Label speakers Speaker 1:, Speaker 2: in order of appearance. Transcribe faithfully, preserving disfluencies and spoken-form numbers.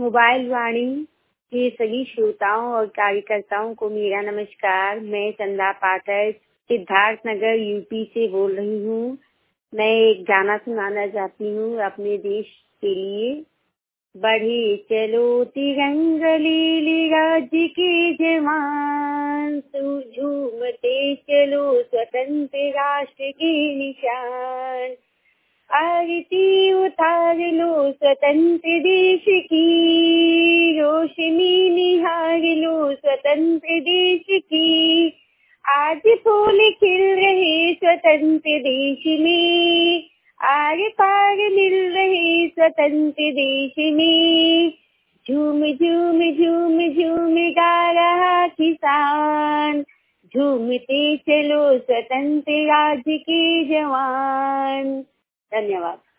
Speaker 1: Mobile वाणी के सभी श्रोताओं और कार्यकर्ताओं को मेरा नमस्कार। मैं चंदा पाठक सिद्धार्थ नगर यूपी से बोल रही हूँ। मैं एक गाना सुनाना चाहती हूँ अपने देश के लिए। बढ़े चलो तिरंग लीली राज्य के जवान, झूमते चलो स्वतंत्र राष्ट्र के निशान। आरती उतार लो स्वतंत्र देश की, रोशनी निहार लो स्वतंत्र देश की। आज फूल खिल रहे स्वतंत्र देश में, आर पार मिल रहे स्वतंत्र देश में। झूम झूम झूम झूम गा रहा किसान, झूमते चलो स्वतंत्र राज्य के जवान। धन्यवाद।